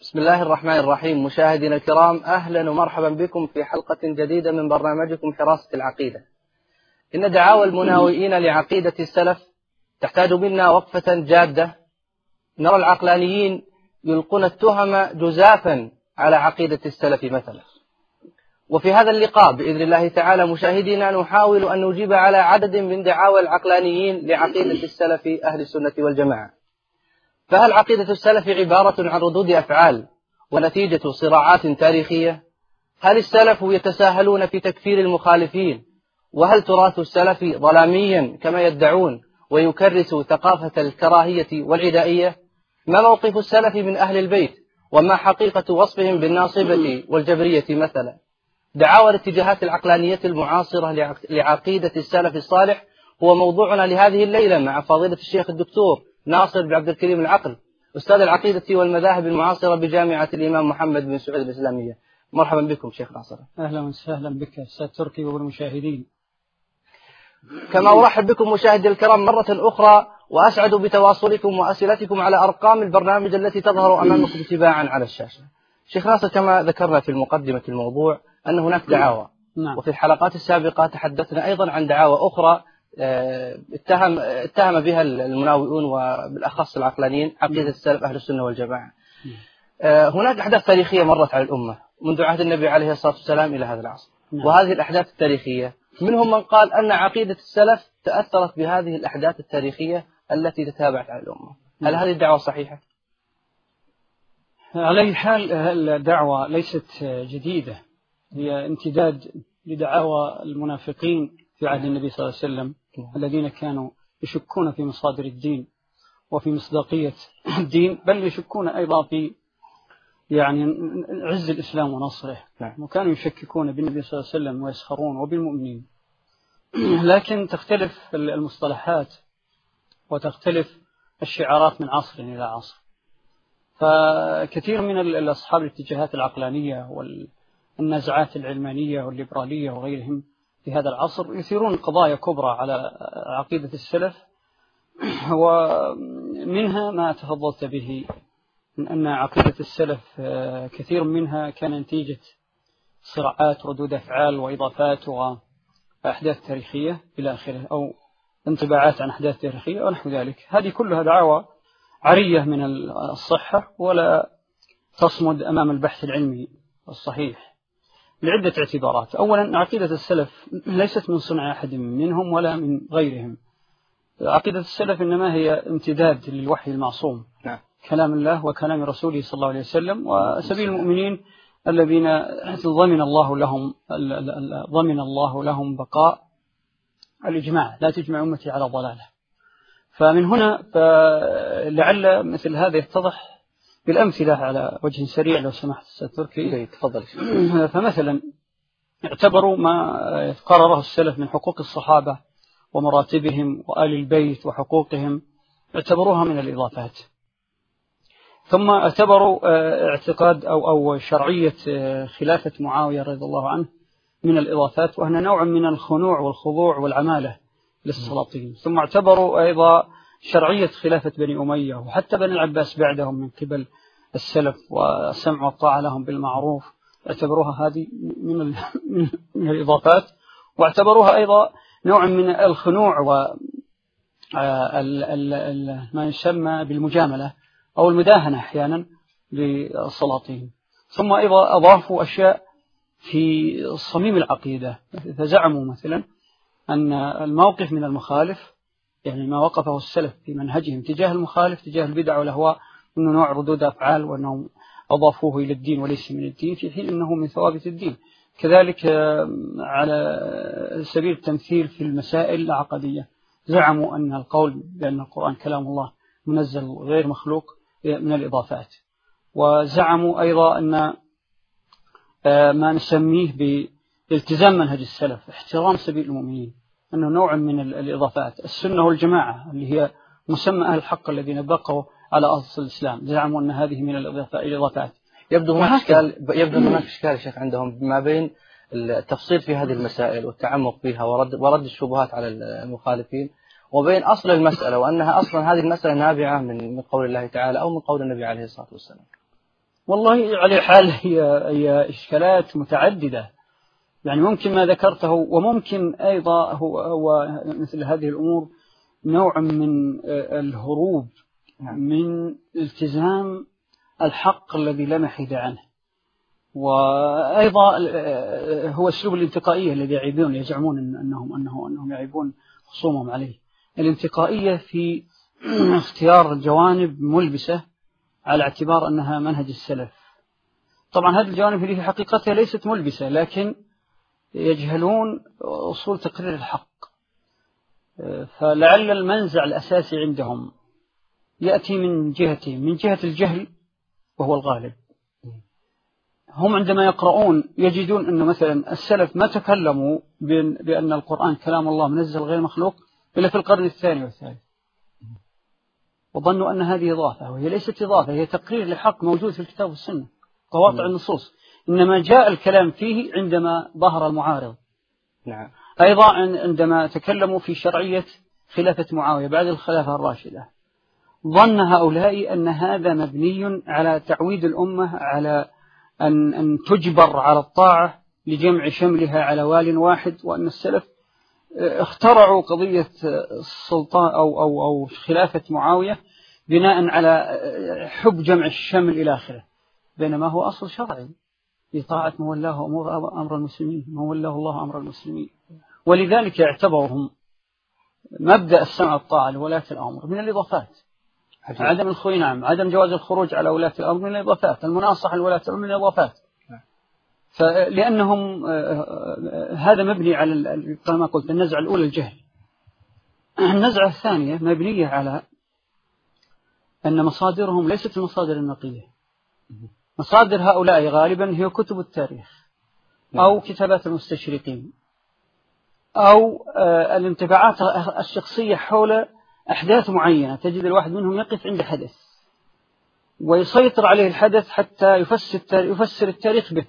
بسم الله الرحمن الرحيم. مشاهدينا الكرام، أهلا ومرحبا بكم في حلقة جديدة من برنامجكم حراسة العقيدة. إن دعاوى المناوئين لعقيدة السلف تحتاج منا وقفة جادة. نرى العقلانيين يلقون التهم جزافا على عقيدة السلف مثلا. وفي هذا اللقاء بإذن الله تعالى مشاهدينا نحاول أن نجيب على عدد من دعاوى العقلانيين لعقيدة السلف أهل السنة والجماعة. فهل عقيدة السلف عبارة عن ردود أفعال ونتيجة صراعات تاريخية؟ هل السلف يتساهلون في تكفير المخالفين؟ وهل تراث السلف ظلاميا كما يدعون ويكرس ثقافة الكراهية والعدائية؟ ما موقف السلف من أهل البيت؟ وما حقيقة وصفهم بالناصبة والجبرية مثلا؟ دعاوى الاتجاهات العقلانية المعاصرة لعقيدة السلف الصالح هو موضوعنا لهذه الليلة مع فضيلة الشيخ الدكتور ناصر بن عبد الكريم العقل، أستاذ العقيدة والمذاهب المعاصرة بجامعة الإمام محمد بن سعود الإسلامية. مرحبا بكم شيخ ناصر. أهلا وسهلا بك أستاذ تركي وبالمشاهدين. كما أرحب بكم مشاهدي الكرام مرة أخرى، وأسعد بتواصلكم وأسئلتكم على أرقام البرنامج التي تظهر أمامكم تباعا على الشاشة. شيخ ناصر، كما ذكرنا في مقدمة الموضوع أن هناك دعاوى، وفي الحلقات السابقة تحدثنا أيضا عن دعاوى أخرى اتهم بها المناوئون وبالأخص العقلانيين عقيدة السلف أهل السنة والجماعة. هناك أحداث تاريخية مرت على الأمة منذ عهد النبي عليه الصلاة والسلام إلى هذا العصر، وهذه الأحداث التاريخية منهم من قال أن عقيدة السلف تأثرت بهذه الأحداث التاريخية التي تتابعت على الأمة. هل هذه الدعوة صحيحة؟ على أي حال الدعوة ليست جديدة، هي امتداد لدعاوى المنافقين في عهد النبي صلى الله عليه وسلم الذين كانوا يشكون في مصادر الدين وفي مصداقية الدين، بل يشكون أيضا في عز الإسلام ونصره، وكانوا يشككون بالنبي صلى الله عليه وسلم ويسخرون وبالمؤمنين. لكن تختلف المصطلحات وتختلف الشعارات من عصر إلى عصر، فكثير من أصحاب الاتجاهات العقلانية والنزعات العلمانية والليبرالية وغيرهم في هذا العصر يثيرون قضايا كبرى على عقيدة السلف، ومنها ما تفضلت به من أن عقيدة السلف كثير منها كان نتيجة صراعات ردود أفعال وإضافات وأحداث تاريخية إلى آخره، أو انطباعات عن أحداث تاريخية ونحو ذلك. هذه كلها دعاوى عرية من الصحة ولا تصمد أمام البحث العلمي الصحيح لعدة اعتبارات. أولا، عقيدة السلف ليست من صنع أحد منهم ولا من غيرهم. عقيدة السلف إنما هي امتداد للوحي المعصوم، كلام الله وكلام رسوله صلى الله عليه وسلم، وسبيل المؤمنين الذين ضمن الله لهم بقاء الإجماع، لا تجمع أمتي على ضلالة. فمن هنا لعل مثل هذا يتضح بالأمثلة على وجه سريع لو سمحت أستاذ تركي. تفضل. فمثلا اعتبروا ما قرره السلف من حقوق الصحابة ومراتبهم وآل البيت وحقوقهم، اعتبروها من الإضافات. ثم اعتبروا اعتقاد أو شرعية خلافة معاوية رضي الله عنه من الإضافات، وهنا نوع من الخنوع والخضوع والعمالة للسلاطين. ثم اعتبروا أيضا شرعية خلافة بني أمية وحتى بني العباس بعدهم من قبل السلف والسمع والطاعة لهم بالمعروف، اعتبروها هذه من الإضافات. واعتبروها أيضا نوع من الخنوع ما يسمى بالمجاملة أو المداهنة أحيانا للسلاطين. ثم أيضا أضافوا أشياء في صميم العقيدة، فزعموا مثلا أن الموقف من المخالف، يعني ما وقفه السلف في منهجهم تجاه المخالف تجاه البدع والأهواء، أنه نوع ردود أفعال وأنهم أضافوه إلى الدين وليس من الدين، في حين أنه من ثوابت الدين. كذلك على سبيل التمثيل في المسائل العقدية، زعموا أن القول بأن القرآن كلام الله منزل غير مخلوق من الإضافات. وزعموا أيضا أن ما نسميه بالتزام منهج السلف، احترام سبيل المؤمنين، أنه نوع من الإضافات. السنة والجماعة اللي هي مسمى أهل الحق الذين بقوا على أصل الإسلام، زعموا أن هذه من الإضافات. يبدو هناك إشكال شيخ عندهم ما بين التفصيل في هذه المسائل والتعمق فيها ورد الشبهات على المخالفين، وبين أصل المسألة، وأنها أصلا هذه المسألة نابعة من قول الله تعالى أو من قول النبي عليه الصلاة والسلام. والله على حال هي إشكالات متعددة، يعني ممكن ما ذكرته، وممكن أيضا هو مثل هذه الأمور نوع من الهروب من التزام الحق الذي لا محيد عنه. وأيضا هو أسلوب الانتقائية الذي يعيبون، يزعمون أنهم يعيبون خصومهم عليه، الانتقائية في اختيار الجوانب ملبسة على اعتبار أنها منهج السلف. طبعا هذه الجوانب اللي في حقيقتها ليست ملبسة، لكن يجهلون أصول تقرير الحق. فلعل المنزع الأساسي عندهم يأتي من جهتين، من جهة الجهل وهو الغالب. هم عندما يقرؤون يجدون أن مثلا السلف ما تكلموا بأن القرآن كلام الله منزل غير مخلوق إلا في القرن الثاني والثالث، وظنوا أن هذه إضافة، وهي ليست إضافة، هي تقرير لحق موجود في الكتاب والسنة قواطع النصوص، إنما جاء الكلام فيه عندما ظهر المعارض. نعم. أيضا عندما تكلموا في شرعية خلافة معاوية بعد الخلافة الراشدة، ظن هؤلاء أن هذا مبني على تعويد الأمة على أن تجبر على الطاعة لجمع شملها على وال واحد، وأن السلف اخترعوا قضية السلطان أو خلافة معاوية بناء على حب جمع الشمل إلى آخره، بينما هو أصل شرعي لطاعة من ولاه أمر المسلمين، من ولاه الله أمر المسلمين. ولذلك يعتبرهم مبدأ السمع والطاعة لولاة الأمر من الإضافات. عدم الخروج، نعم، عدم جواز الخروج على ولاة الأمر من الإضافات، المناصحة لولاة الأمر من الإضافات. فلأنهم هذا مبني على كما قلت النزعة الأولى الجهل. النزعة الثانية مبنية على أن مصادرهم ليست المصادر النقية. مصادر هؤلاء غالبا هي كتب التاريخ أو كتابات المستشرقين أو الانطباعات الشخصية حول أحداث معينة. تجد الواحد منهم يقف عند حدث ويسيطر عليه الحدث حتى يفسر التاريخ به.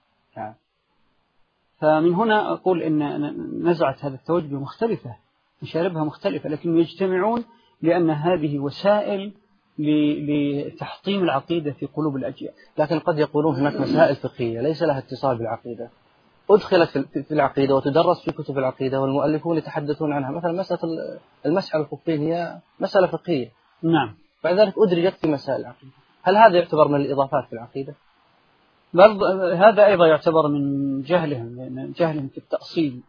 فمن هنا أقول إن نزعة هذا التوجه مختلفة، مشاربها مختلفة، لكن يجتمعون لأن هذه وسائل لتحطيم العقيدة في قلوب الأجيال. لكن قد يقولون هناك مسائل فقهية ليس لها اتصال بالعقيدة أدخلت في العقيدة وتدرس في كتب العقيدة والمؤلفون يتحدثون عنها، مثلا مسألة المسح على الخفين هي مسألة فقهية. نعم. بعد ذلك أدرجت في مسائل العقيدة. هل هذا يعتبر من الإضافات في العقيدة؟ بل هذا أيضا يعتبر من جهلهم في التأصيل.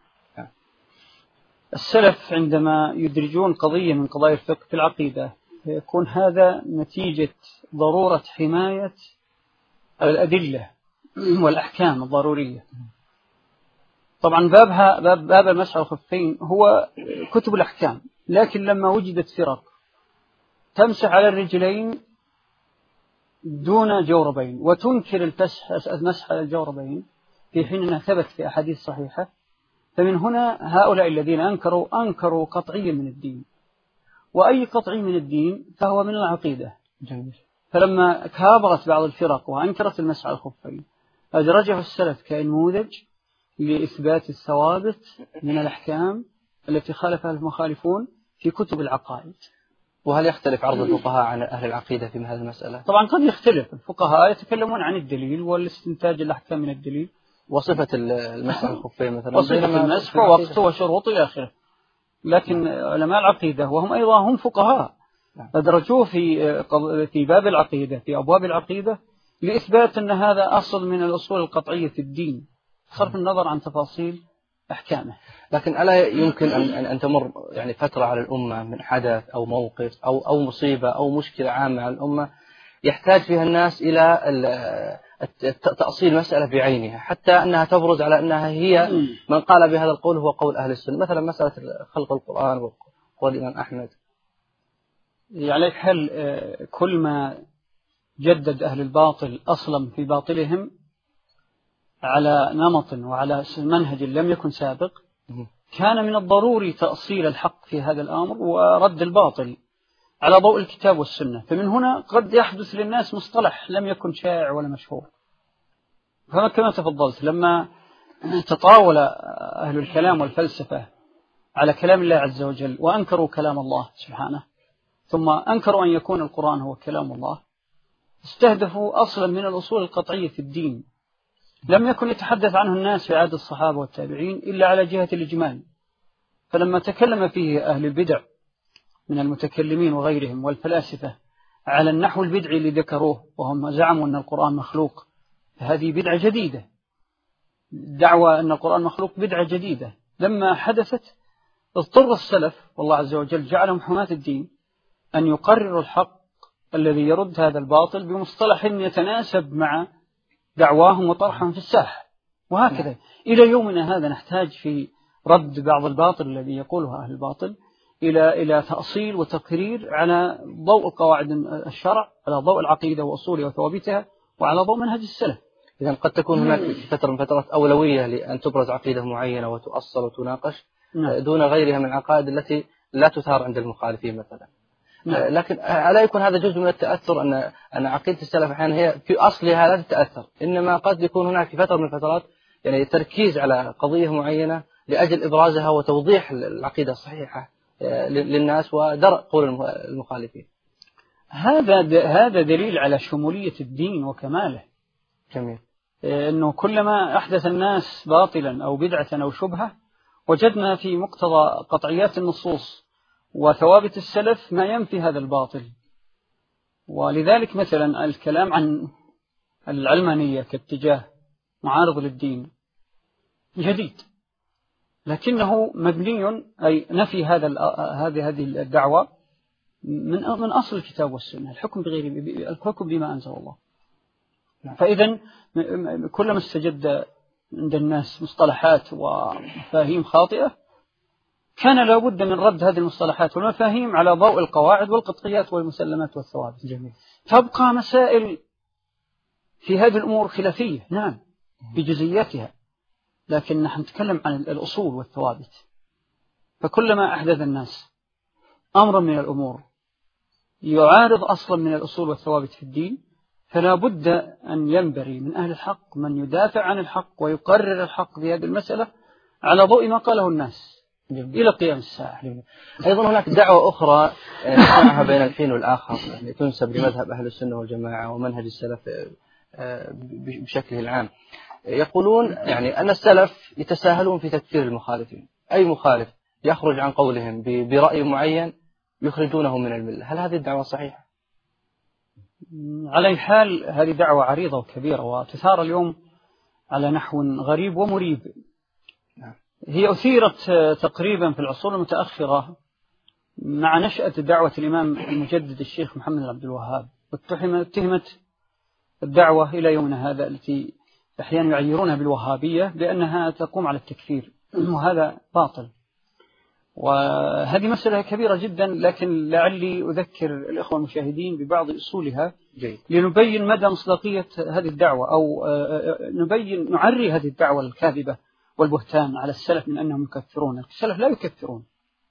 السلف عندما يدرجون قضية من قضايا الفقه في العقيدة يكون هذا نتيجة ضرورة حماية الأدلة والأحكام الضرورية. طبعا باب المسح على الخفين هو كتب الأحكام، لكن لما وجدت فرق تمسح على الرجلين دون جوربين وتنكر المسح على الجوربين في حين أنها ثبت في أحاديث صحيحة، فمن هنا هؤلاء الذين أنكروا قطعيا من الدين، وأي قطعي من الدين فهو من العقيدة. جميل. فلما كابرت بعض الفرق وأنكرت المسح على الخفين أدرجه السلف كنموذج لإثبات الثوابت من الأحكام التي خالفها المخالفون في كتب العقائد. وهل يختلف عرض الفقهاء عن أهل العقيدة في هذه المسألة؟ طبعا قد يختلف. الفقهاء يتكلمون عن الدليل والاستنتاج الأحكام من الدليل وصفة المسح على الخفين مثلا، وصفة المسح ووقته وشروطه إلى آخره. لكن علماء العقيدة وهم أيضا هم فقهاء أدرجوه في باب العقيدة، في أبواب العقيدة، لإثبات أن هذا أصل من الأصول القطعية في الدين صرف النظر عن تفاصيل أحكامه. لكن ألا يمكن أن تمر يعني فترة على الأمة من حدث أو موقف أو مصيبة أو مشكلة عامة على الأمة يحتاج فيها الناس إلى تأصيل مسألة بعينها حتى أنها تبرز على أنها هي من قال بهذا القول هو قول أهل السنة، مثلا مسألة خلق القرآن وقول الإمام أحمد. يعني حل كل ما جدد أهل الباطل أصلا في باطلهم على نمط وعلى منهج لم يكن سابق، كان من الضروري تأصيل الحق في هذا الأمر ورد الباطل على ضوء الكتاب والسنة. فمن هنا قد يحدث للناس مصطلح لم يكن شائع ولا مشهور. كما تفضلت، لما تطاول أهل الكلام والفلسفة على كلام الله عز وجل وأنكروا كلام الله سبحانه، ثم أنكروا أن يكون القرآن هو كلام الله، استهدفوا أصلا من الأصول القطعية في الدين لم يكن يتحدث عنه الناس في عهد الصحابة والتابعين إلا على جهة الإجمال. فلما تكلم فيه أهل البدع من المتكلمين وغيرهم والفلاسفة على النحو البدعي اللي ذكروه وهم زعموا أن القرآن مخلوق، فهذه بدعة جديدة. دعوة أن القرآن مخلوق بدعة جديدة. لما حدثت اضطر السلف والله عز وجل جعلهم حماة الدين أن يقرروا الحق الذي يرد هذا الباطل بمصطلح يتناسب مع دعواهم وطرحهم في الساحة. وهكذا إلى يومنا هذا نحتاج في رد بعض الباطل الذي يقوله أهل الباطل إلى تأصيل وتقرير على ضوء قواعد الشرع، على ضوء العقيدة وأصولها وثوابتها، وعلى ضوء منهج السلف. إذن قد تكون هناك فترة من فترات أولوية لأن تبرز عقيدة معينة وتؤصل وتناقش دون غيرها من العقائد التي لا تثار عند المخالفين مثلا. لكن ألا يكون هذا جزء من التأثر أن عقيدة السلف أحيانا هي في أصلها لا تتأثر، إنما قد يكون هناك في فترة من الفترات يعني تركيز على قضية معينة لأجل إبرازها وتوضيح العقيدة الصحيحة للناس ودرء قول المخالفين. هذا دليل على شمولية الدين وكماله. جميل. أنه كلما أحدث الناس باطلا أو بدعة أو شبهة وجدنا في مقتضى قطعيات النصوص وثوابت السلف ما ينفي هذا الباطل. ولذلك مثلا الكلام عن العلمانية كاتجاه معارض للدين جديد، لكنه مبني أي نفي هذه الدعوة من أصل الكتاب والسنة، الحكم بما أنزل الله. فإذا كلما استجد عند الناس مصطلحات ومفاهيم خاطئة كان لابد من رد هذه المصطلحات والمفاهيم على ضوء القواعد والقطعيات والمسلمات والثوابت. جميل. تبقى مسائل في هذه الأمور خلافية نعم بجزئياتها، لكن نحن نتكلم عن الأصول والثوابت. فكلما أحدث الناس أمرا من الأمور يعارض أصلا من الأصول والثوابت في الدين فلا بد أن ينبري من أهل الحق من يدافع عن الحق ويقرر الحق في هذه المسألة على ضوء ما قاله الناس إلى قيام الساعة. أيضا هناك دعوة أخرى نسمعها بين الحين والآخر يعني تنسب لمذهب أهل السنة والجماعة ومنهج السلف بشكله العام. يقولون يعني أن السلف يتساهلون في تكفير المخالفين، أي مخالف يخرج عن قولهم برأي معين يخرجونه من الملة. هل هذه الدعوة صحيحة؟ على حال هذه دعوة عريضة وكبيرة وتثار اليوم على نحو غريب ومريب. هي أثيرت تقريبا في العصور المتأخرة مع نشأة دعوة الإمام المجدد الشيخ محمد بن عبد الوهاب، واتهمت الدعوة إلى يومنا هذا التي أحيانا يعيرونها بالوهابية بأنها تقوم على التكفير، وهذا باطل. وهذه مسألة كبيرة جدا، لكن لعلي أذكر الإخوة المشاهدين ببعض أصولها لنبين مدى مصداقية هذه الدعوة، أو نعري هذه الدعوة الكاذبة والبهتان على السلف من أنهم يكفرون. السلف لا يكفرون،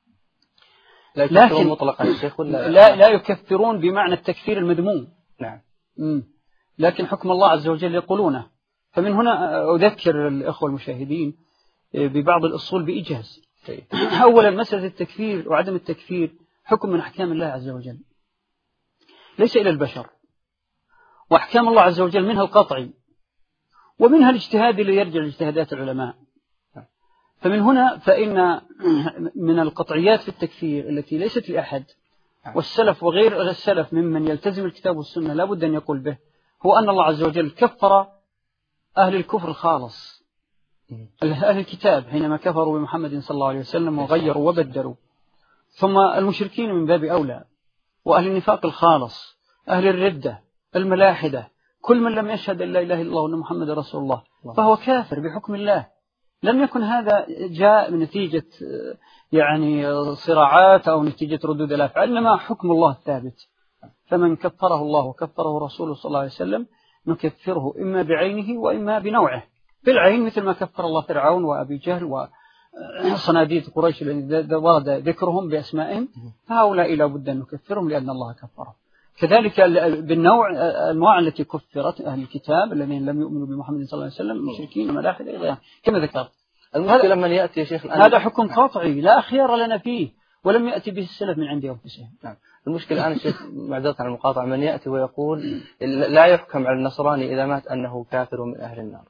لكن مطلقا الشيخ ولا لا يكفرون بمعنى التكفير المذموم. نعم. لكن حكم الله عز وجل يقولونه. فمن هنا أذكر الإخوة المشاهدين ببعض الأصول بإيجاز. أولا مسألة التكفير وعدم التكفير حكم من أحكام الله عز وجل ليس إلى البشر، وأحكام الله عز وجل منها القطعي ومنها الاجتهاد اللي يرجع لاجتهادات العلماء. فمن هنا فإن من القطعيات في التكفير التي ليست لأحد، والسلف وغير السلف ممن يلتزم الكتاب والسنة لا بد أن يقول به، هو أن الله عز وجل كفر أهل الكفر الخالص، أهل الكتاب حينما كفروا بمحمد صلى الله عليه وسلم وغيروا وبدلوا، ثم المشركين من باب أولى، وأهل النفاق الخالص، أهل الردة، الملاحدة، كل من لم يشهد أن لا إله إلا الله وأن محمد رسول الله فهو كافر بحكم الله. لم يكن هذا جاء من نتيجة يعني صراعات أو نتيجة ردود الأفعال، إنما حكم الله الثابت. فمن كفره الله وكفره رسوله صلى الله عليه وسلم نكفره إما بعينه وإما بنوعه. بالعين مثل ما كفر الله فرعون وأبي جهل وصناديد قريش الذين ورد ذكرهم بأسمائهم، فهؤلاء لا بد أن نكفرهم لأن الله كفرهم. كذلك بالنوع الأنواع التي كفرت أهل الكتاب الذين لم يؤمنوا بمحمد صلى الله عليه وسلم المشركين وملاحدة كما ذكرت. المشكلة من يأتي يا شيخ هذا حكم قاطعي لا خيار لنا فيه، ولم يأتي به السلف من عند أنفسهم. نعم. المشكلة الآن الشيخ معذرة عن المقاطعة من يأتي ويقول لا يحكم على النصراني إذا مات أنه كافر من أهل النار.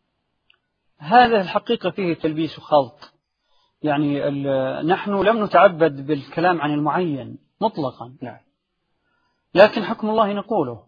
هذا الحقيقة فيه تلبيس وخلط. يعني نحن لم نتعبد بالكلام عن المعين مطلقا. نعم. لكن حكم الله نقوله.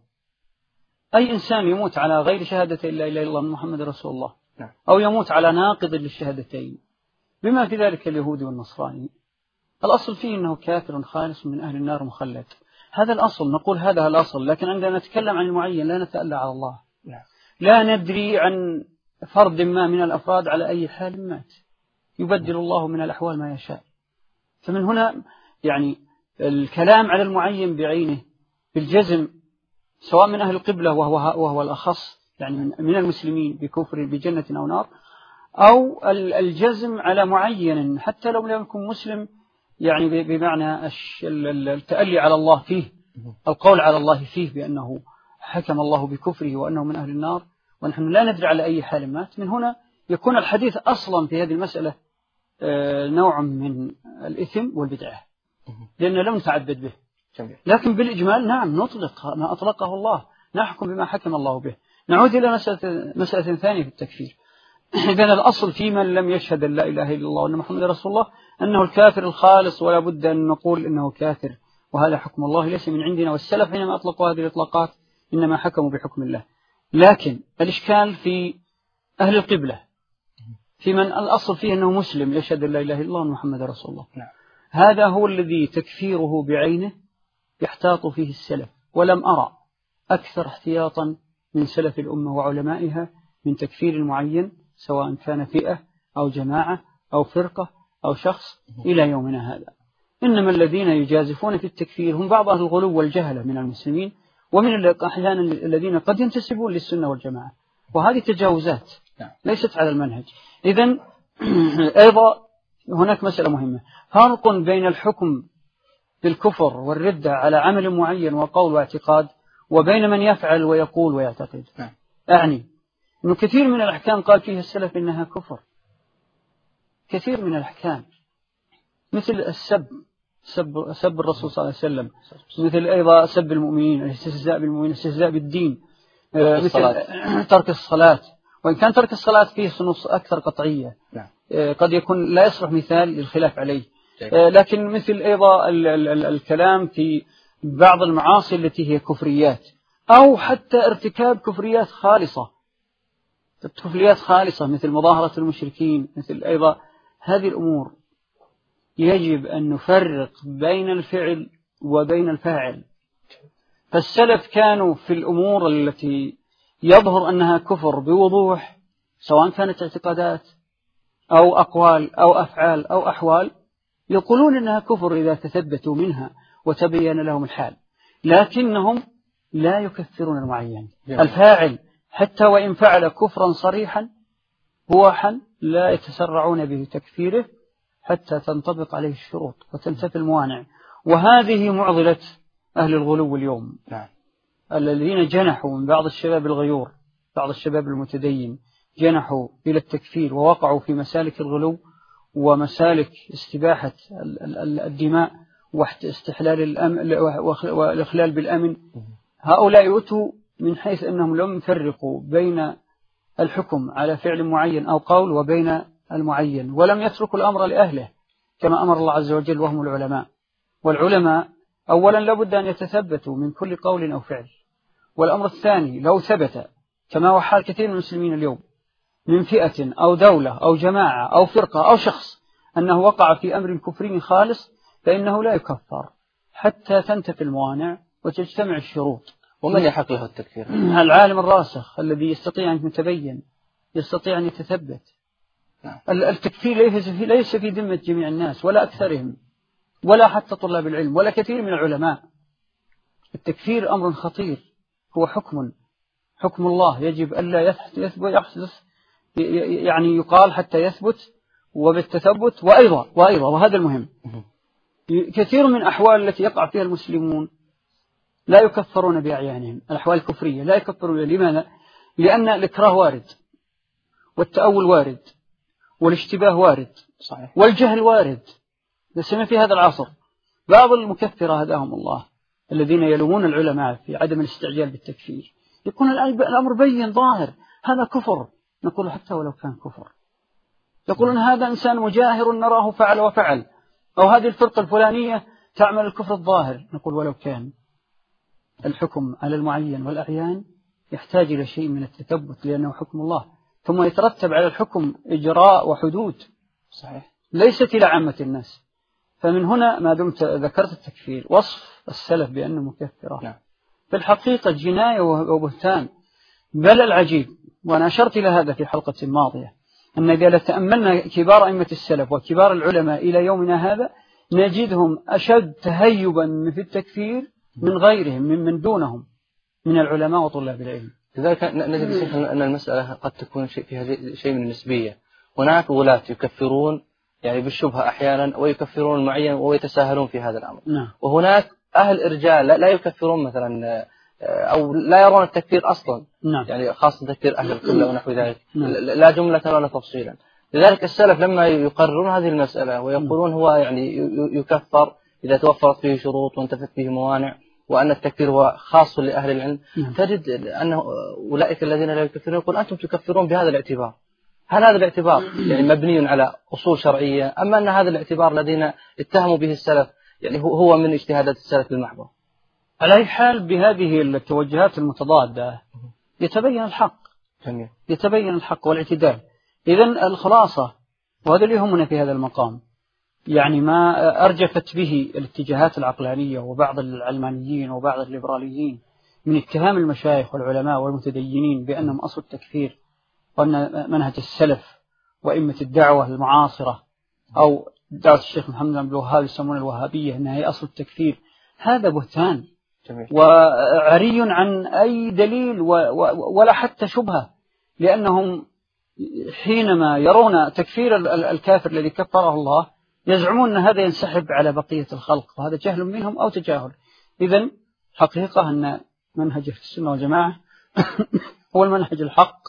أي إنسان يموت على غير شهادة لا إله إلا الله محمد رسول الله، نعم. أو يموت على ناقض للشهادتين، بما في ذلك اليهودي والنصراني، الأصل فيه أنه كافر خالص من أهل النار مخلد. هذا الأصل، نقول هذا الأصل. لكن عندما نتكلم عن المعين لا نتألى على الله. نعم. لا ندري عن فرد ما من الأفراد على أي حال مات، يبدل الله من الأحوال ما يشاء. فمن هنا يعني الكلام على المعين بعينه بالجزم، سواء من أهل القبلة وهو الأخص يعني من المسلمين بكفر بجنة أو نار، أو الجزم على معين حتى لو لم يكن مسلم، يعني بمعنى التألي على الله فيه، القول على الله فيه بأنه حكم الله بكفره وأنه من أهل النار ونحن لا ندري على أي حال مات. من هنا يكون الحديث أصلا في هذه المسألة نوع من الإثم والبدعة، لأن لم نتعبد به. لكن بالإجمال نعم نطلق ما أطلقه الله، نحكم بما حكم الله به. نعود إلى مسألة ثانية في التكفير. إذن الأصل في من لم يشهد لا إله إلا الله وأن محمد رسول الله أنه الكافر الخالص، ولا بد أن نقول إنه كافر، وهذا حكم الله ليس من عندنا. والسلف حينما أطلقوا هذه الإطلاقات إنما حكموا بحكم الله. لكن الإشكال في أهل القبلة، في من الأصل فيه أنه مسلم يشهد لا إله إلا الله وأن محمد رسول الله. هذا هو الذي تكفيره بعينه يحتاط فيه السلف، ولم أرى أكثر احتياطا من سلف الأمة وعلمائها من تكفير المعين، سواء كان فئة أو جماعة أو فرقة أو شخص إلى يومنا هذا. إنما الذين يجازفون في التكفير هم بعض أهل الغلو والجهلة من المسلمين، ومن أحيانا الذين قد ينتسبون للسنة والجماعة، وهذه تجاوزات ليست على المنهج. إذن أيضا هناك مسألة مهمة، فرق بين الحكم بالكفر والردة على عمل معين وقول واعتقاد، وبين من يفعل ويقول ويعتقد. أعني أنه كثير من الأحكام قال فيها السلف إنها كفر، كثير من الأحكام، مثل السب، سب الرسول صلى الله عليه وسلم، مثل أيضا سب المؤمنين، الاستهزاء بالمؤمنين، الاستهزاء بالدين، مثل ترك الصلاة، وإن كان ترك الصلاة فيه نصوص أكثر قطعية قد يكون لا يصلح مثال للخلاف عليه، لكن مثل أيضا الكلام في بعض المعاصي التي هي كفريات، أو حتى ارتكاب كفريات خالصة، كفريات خالصة مثل مظاهرة المشركين، مثل أيضا هذه الأمور يجب أن نفرق بين الفعل وبين الفاعل. فالسلف كانوا في الأمور التي يظهر أنها كفر بوضوح، سواء كانت اعتقادات أو أقوال أو أفعال أو أحوال، يقولون أنها كفر إذا تثبتوا منها وتبين لهم الحال، لكنهم لا يكفرون المعين. الفاعل حتى وإن فعل كفرا صريحا بواحا لا يتسرعون به تكفيره حتى تنطبق عليه الشروط وتنتفي الموانع. وهذه معضلة أهل الغلو اليوم، الذين جنحوا من بعض الشباب الغيور، بعض الشباب المتدين، جنحوا إلى التكفير ووقعوا في مسالك الغلو ومسالك استباحة الدماء واستحلال الأمن والإخلال بالأمن. هؤلاء أتوا من حيث أنهم لم يفرقوا بين الحكم على فعل معين أو قول وبين المعين، ولم يتركوا الأمر لأهله كما أمر الله عز وجل وهم العلماء. والعلماء أولا لابد أن يتثبتوا من كل قول أو فعل، والأمر الثاني لو ثبت كما هو حال كثير من المسلمين اليوم من فئة أو دولة أو جماعة أو فرقة أو شخص أنه وقع في أمر كفري خالص، فإنه لا يكفر حتى تنتفي الموانع وتجتمع الشروط. ومن يحق له التكفير؟ العالم الراسخ الذي يستطيع أن يتبين، يستطيع أن يتثبت. التكفير ليس في ذمة جميع الناس ولا أكثرهم ولا حتى طلاب العلم ولا كثير من العلماء. التكفير أمر خطير، هو حكم الله يجب ألا يحدث، يعني يقال حتى يثبت وبالتثبت. وأيضا وهذا المهم، كثير من الأحوال التي يقع فيها المسلمون لا يكفرون بأعيانهم، الأحوال الكفرية لا يكفرون. لماذا؟ لأن الإكراه وارد، والتأول وارد، والاشتباه وارد، والجهل وارد، سمع في هذا العصر بعض المكفرة هداهم الله الذين يلومون العلماء في عدم الاستعجال بالتكفير، يكون الأمر بين ظاهر هذا كفر، نقول حتى ولو كان كفر، يقولون هذا إنسان مجاهر نراه فعل وفعل، أو هذه الفرقة الفلانية تعمل الكفر الظاهر، نقول ولو كان الحكم على المعين والأعيان يحتاج إلى شيء من التثبت لأنه حكم الله، ثم يترتب على الحكم إجراء وحدود صحيح ليست إلى عامة الناس. فمن هنا ما دمت ذكرت التكفير وصف السلف بأنه مكفرة نعم. في الحقيقة جناية وبهتان، بل العجيب وأنا أشرت إلى هذا في حلقة ماضية أن إذا تأملنا كبار أئمة السلف وكبار العلماء إلى يومنا هذا نجدهم أشد تهيبا في التكفير من غيرهم من دونهم من العلماء وطلاب العلم. لذلك نجد أن المسألة قد تكون فيها شيء من النسبية. هناك غلاة يكفرون يعني بالشبهة أحيانا ويكفرون المعين ويتساهلون في هذا الأمر. نعم. وهناك أهل إرجاء لا يكفرون مثلا أو لا يرون التكفير أصلا. نعم. يعني خاصة تكفير أهل القبلة ونحو ذلك. نعم. لا جملة ولا تفصيلا. لذلك السلف لما يقررون هذه المسألة ويقولون هو يعني يكفر إذا توفرت فيه شروط وانتفت فيه موانع وأن التكفير هو خاص لأهل العلم، تجد أنه أولئك الذين لا يكفرون يقول أنتم تكفرون بهذا الاعتبار. هل هذا الاعتبار يعني مبني على أصول شرعية أما أن هذا الاعتبار الذين اتهموا به السلف يعني هو من اجتهادات السلف المحضة؟ على أي حال بهذه التوجهات المتضادة يتبين الحق. جميل. يتبين الحق والاعتدال. إذن الخلاصة وهذا اللي يهمنا في هذا المقام يعني ما أرجفت به الاتجاهات العقلانية وبعض العلمانيين وبعض الليبراليين من اتهام المشايخ والعلماء والمتدينين بأنهم أصل التكفير وأن منهج السلف وإمة الدعوة المعاصرة أو دعوة الشيخ محمد بن عبد الوهاب يسمون الوهابية أنها هي أصل التكفير، هذا بهتان. جميل. وعري عن أي دليل ولا حتى شبهة، لأنهم حينما يرون تكفير الكافر الذي كفره الله يزعمون أن هذا ينسحب على بقية الخلق، وهذا جهل منهم أو تجاهل. إذن حقيقة أن منهج السنة والجماعة هو المنهج الحق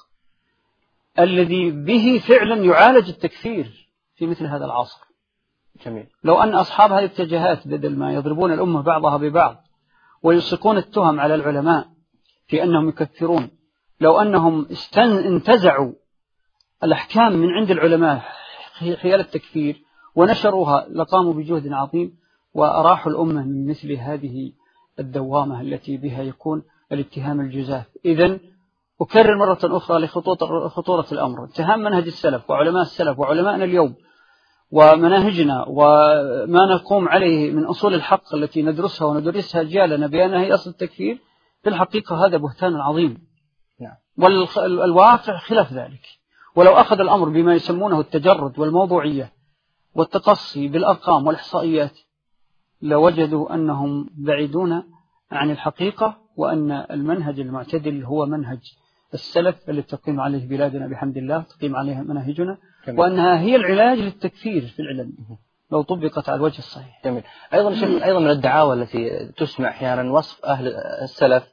الذي به فعلا يعالج التكفير في مثل هذا العصر. جميل. لو أن أصحاب هذه الاتجاهات بدل ما يضربون الأمة بعضها ببعض ويلصقون التهم على العلماء في أنهم يكفرون، لو أنهم انتزعوا الأحكام من عند العلماء حيال التكفير ونشروها لقاموا بجهد عظيم وأراحوا الأمة من مثل هذه الدوامة التي بها يكون الاتهام الجزاف. إذن أكرر مرة أخرى لخطورة الأمر، اتهام منهج السلف وعلماء السلف وعلماءنا اليوم ومناهجنا وما نقوم عليه من أصول الحق التي ندرسها وندرسها أجيالنا بأنها هي أصل التكفير، في الحقيقة هذا بهتان عظيم. نعم. والواقع خلاف ذلك. ولو أخذ الأمر بما يسمونه التجرد والموضوعية والتقصي بالأرقام والإحصائيات لوجدوا أنهم بعيدون عن الحقيقة، وأن المنهج المعتدل هو منهج السلف الذي تقيم عليه بلادنا بحمد الله، تقيم عليها مناهجنا. جميل. وأنها هي العلاج للتكفير في العلم لو طبقت على الوجه الصحيح. جميل. أيضا من الدعاوى التي تسمع أحيانا وصف أهل السلف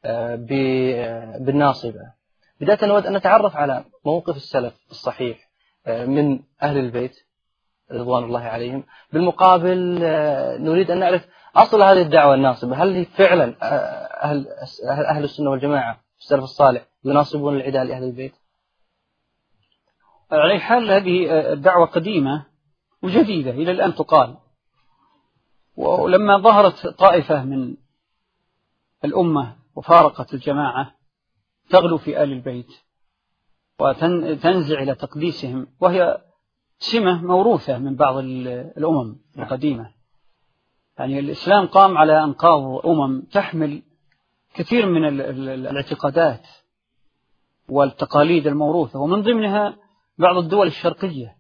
بالناصبة. بداية نود أن نتعرف على موقف السلف الصحيح من أهل البيت رضوان الله عليهم، بالمقابل نريد أن نعرف أصل هذه الدعوة الناصبة، هل هي فعلا أهل السنة والجماعة السلف الصالح يناصبون العداء لأهل البيت؟ على أي حال هذه الدعوة قديمة وجديدة إلى الآن تقال، ولما ظهرت طائفة من الأمة وفارقت الجماعة تغلو في آل البيت وتنزع إلى تقديسهم، وهي سمة موروثة من بعض الأمم القديمة. يعني الإسلام قام على أنقاض أمم تحمل كثير من الاعتقادات والتقاليد الموروثة، ومن ضمنها بعض الدول الشرقية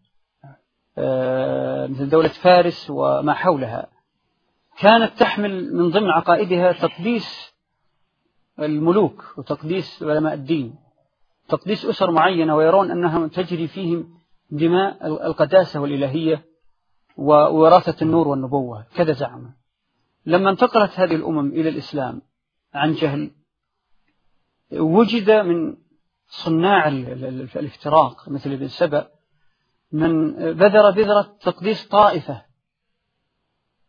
مثل دولة فارس وما حولها، كانت تحمل من ضمن عقائدها تقديس الملوك وتقديس علماء الدين، تقديس أسر معينة، ويرون أنها تجري فيهم دماء القداسة والإلهية ووراثة النور والنبوة، كذا زعم. لما انتقلت هذه الأمم إلى الإسلام عن جهل، وجد من صناع الافتراق مثل ابن سبأ من بذرة تقديس طائفة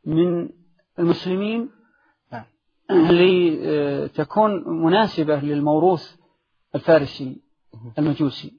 من المسلمين لتكون مناسبة للموروث الفارسي المجوسي.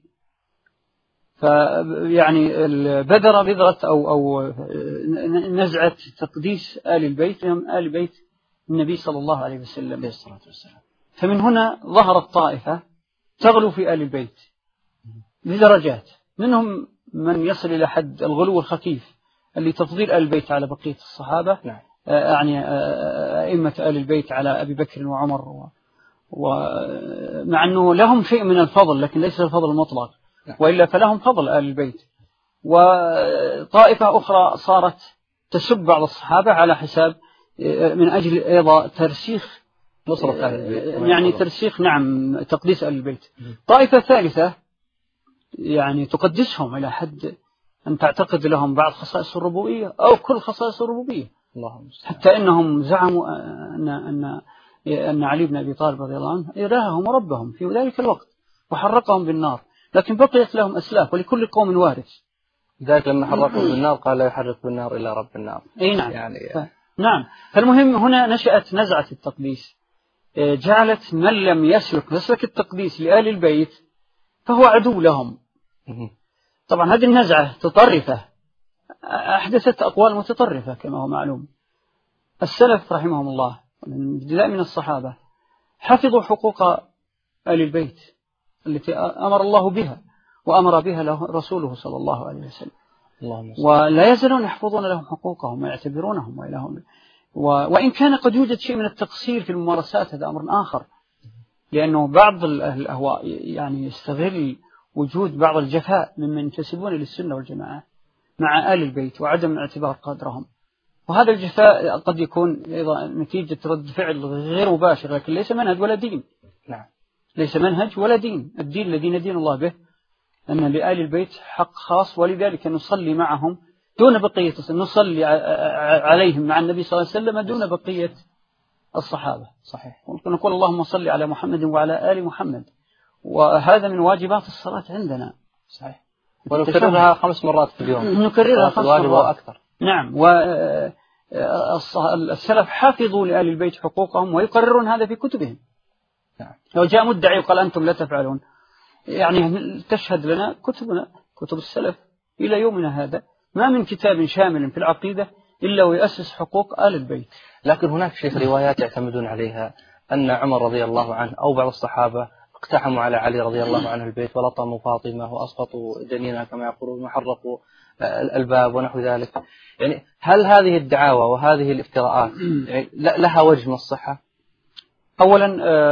فيعني بذرة بذرة أو نزعة تقديس آل البيت هم آل بيت النبي صلى الله عليه وسلم. فمن هنا ظهرت طائفة تغلو في آل البيت بدرجات، منهم من يصل إلى حد الغلو الخفيف اللي تفضيل آل البيت على بقية الصحابة، يعني أئمة آل البيت على أبي بكر وعمر، ومع أنه لهم شيء من الفضل لكن ليس الفضل المطلق، وإلا فلهم فضل آل البيت. وطائفة أخرى صارت تسب بعض الصحابة على حساب من أجل أيضا ترسيخ نصرة آل البيت، يعني ترسيخ نعم تقديس آل البيت. طائفة ثالثة يعني تقدسهم إلى حد أن تعتقد لهم بعض خصائص الربوبية أو كل خصائص الربوبية، حتى إنهم زعموا أن علي بن أبي طالب رضي الله عنه إلههم وربهم في ذلك الوقت وحرقهم بالنار، لكن بقيت لهم أسلاف ولكل قوم وارث. ذلك لما حرقهم بالنار قال لا يحرق بالنار إلا رب النار. أي نعم. نعم. فالمهم هنا نشأت نزعة التقديس، جعلت من لم يسلك مسلك التقديس لآل البيت فهو عدو لهم. طبعا هذه النزعة تطرفة أحدثت أقوال متطرفة كما هو معلوم. السلف رحمهم الله من ابتداء من الصحابة حفظوا حقوق آل البيت التي أمر الله بها وأمر بها رسوله صلى الله عليه وسلم، ولا يزالون يحفظون لهم حقوقهم ويعتبرونهم وإلههم. وإن كان قد يوجد شيء من التقصير في الممارسات هذا أمر آخر، لأنه بعض الأهواء يعني يستغل وجود بعض الجفاء ممن ينتسبون للسنة والجماعة مع آل البيت وعدم اعتبار قدرهم، وهذا الجفاء قد يكون أيضا نتيجة رد فعل غير مباشر، لكن ليس منهج ولا دين. نعم. ليس منهج ولا دين. الدين الذي ندين الله به أن لآل البيت حق خاص، ولذلك نصلي معهم دون بقية، نصلي عليهم مع النبي صلى الله عليه وسلم دون بقية الصحابة. صحيح. ونقول اللهم صل على محمد وعلى آل محمد، وهذا من واجبات الصلاة عندنا. صحيح. ونكررها 5 مرات في اليوم. نكررها 5 مرات أكثر. نعم. والسلف حافظوا لآل البيت حقوقهم ويقررون هذا في كتبهم. نعم. لو جاء مدعي وقال أنتم لا تفعلون، يعني تشهد لنا كتبنا كتب السلف إلى يومنا هذا ما من كتاب شامل في العقيدة إلا ويؤسس حقوق آل البيت. لكن هناك شيخ روايات يعتمدون عليها أن عمر رضي الله عنه أو بعض الصحابة اقتحموا على علي رضي الله عنه البيت ولطموا فاطمة وأسقطوا جنينها كما يقولون وحرقوا الباب ونحو ذلك. يعني هل هذه الدعاوى وهذه الافتراءات يعني لها وجه من الصحة؟ أولا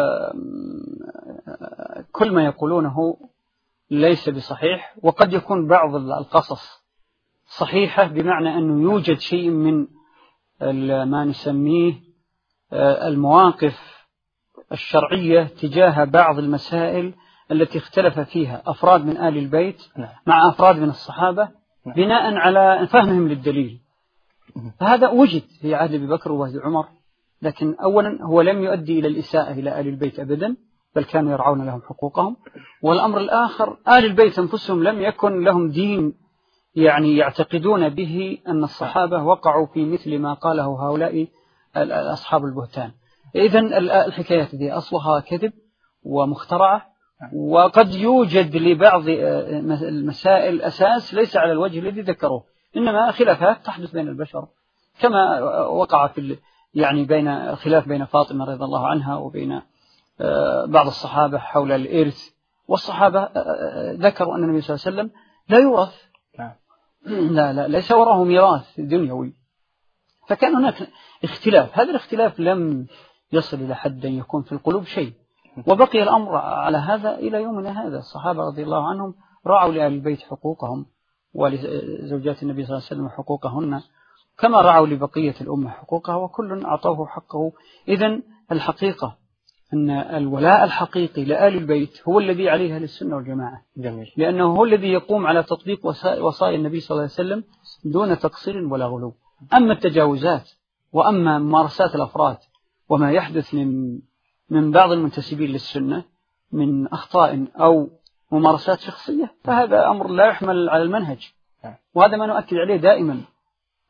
كل ما يقولونه ليس بصحيح، وقد يكون بعض القصص صحيحة بمعنى أنه يوجد شيء من ما نسميه المواقف الشرعية تجاه بعض المسائل التي اختلف فيها أفراد من آل البيت مع أفراد من الصحابة بناء على فهمهم للدليل. فهذا وجد في عهد أبي بكر وعهد عمر، لكن أولا هو لم يؤدي إلى الإساءة إلى آل البيت أبدا، بل كانوا يرعون لهم حقوقهم. والأمر الآخر آل البيت أنفسهم لم يكن لهم دين يعني يعتقدون به أن الصحابة وقعوا في مثل ما قاله هؤلاء أصحاب البهتان. إذن الحكايات دي أصلها كذب ومخترعة، وقد يوجد لبعض المسائل أساس ليس على الوجه الذي ذكروه، إنما خلافات تحدث بين البشر كما وقع في يعني بين خلاف بين فاطمة رضي الله عنها وبين بعض الصحابة حول الإرث، والصحابة ذكروا أن النبي صلى الله عليه وسلم لا يورث، لا ليس وراءه ميراث دنيوي، فكان هناك اختلاف. هذا الاختلاف لم يصل إلى حد يكون في القلوب شيء، وبقي الأمر على هذا إلى يومنا هذا. الصحابة رضي الله عنهم رعوا لآل البيت حقوقهم ولزوجات النبي صلى الله عليه وسلم حقوقهن كما رعوا لبقية الأمة حقوقها، وكل أعطوه حقه. إذن الحقيقة أن الولاء الحقيقي لآل البيت هو الذي عليه للسنة والجماعة. جميل. لأنه هو الذي يقوم على تطبيق وصايا النبي صلى الله عليه وسلم دون تقصير ولا غلو. أما التجاوزات وأما ممارسات الأفراد وما يحدث من بعض المنتسبين للسنة من أخطاء أو ممارسات شخصية، فهذا أمر لا يحمل على المنهج، وهذا ما نؤكد عليه دائما،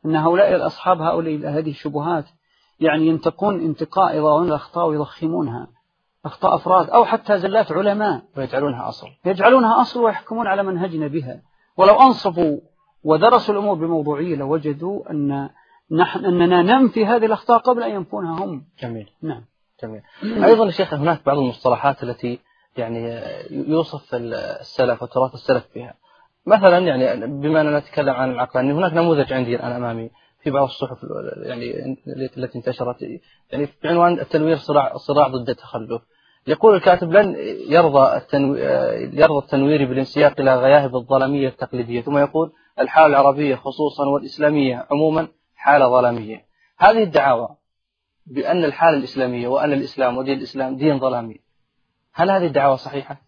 أن هؤلاء أصحاب هذه الشبهات يعني ينتقون انتقاء يضعون الأخطاء ويضخمونها، أخطاء أفراد أو حتى زلات علماء يجعلونها أصل ويحكمون على منهجنا بها. ولو أنصفوا ودرسوا الأمور بموضوعية لوجدوا أننا ننفي هذه الأخطاء قبل أن ينفونها هم. جميل. نعم. جميل. أيضا الشيخ هناك بعض المصطلحات التي يعني يوصف السلف وتراث السلف بها، مثلا يعني بما أننا نتكلم عن العقلانية، هناك نموذج عندي الآن أمامي في بعض الصحف يعني التي انتشرت يعني بعنوان التنوير صراع ضد التخلف. يقول الكاتب: لن يرضى التنوير بالانسياق إلى غياهب الظلامية التقليدية، ثم يقول: الحالة العربية خصوصا والإسلامية عموما حالة ظلامية. هذه الدعاوى بأن الحالة الإسلامية وأن الإسلام ودين الإسلام دين ظلامي، هل هذه الدعاوى صحيحة؟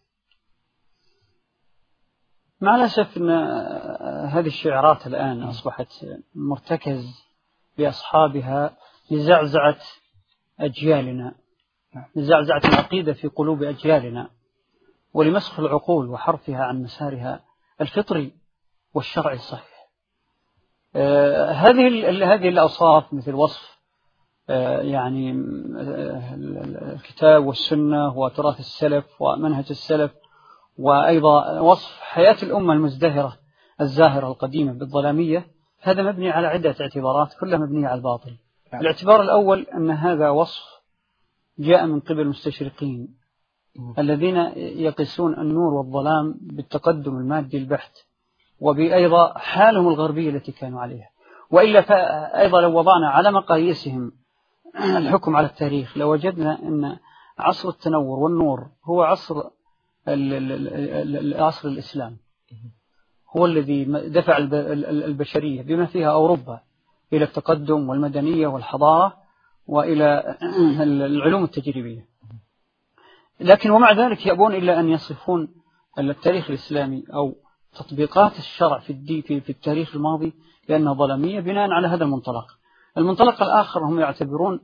مع الأسف أن هذه الشعارات الآن أصبحت مرتكز لأصحابها لزعزعة أجيالنا، لزعزعة العقيدة في قلوب أجيالنا، ولمسخ العقول وحرفها عن مسارها الفطري والشرعي الصحيح. هذه الأوصاف مثل وصف يعني الكتاب والسنة وتراث السلف ومنهج السلف، وأيضا وصف حياة الأمة المزدهرة الزاهرة القديمة بالظلامية، هذا مبني على عدة اعتبارات كلها مبنية على الباطل. الاعتبار الأول أن هذا وصف جاء من قبل المستشرقين الذين يقيسون النور والظلام بالتقدم المادي البحت وبأيضا حالهم الغربية التي كانوا عليها. وإلا فأيضا لو وضعنا على مقاييسهم الحكم على التاريخ لوجدنا أن عصر التنور والنور هو عصر الإسلام، هو الذي دفع البشرية بما فيها أوروبا إلى التقدم والمدنية والحضارة وإلى العلوم التجريبية. لكن ومع ذلك يأبون إلا أن يصفون التاريخ الإسلامي أو تطبيقات الشرع في التاريخ الماضي لأنها ظلامية بناء على هذا المنطلق. المنطلق الآخر هم يعتبرون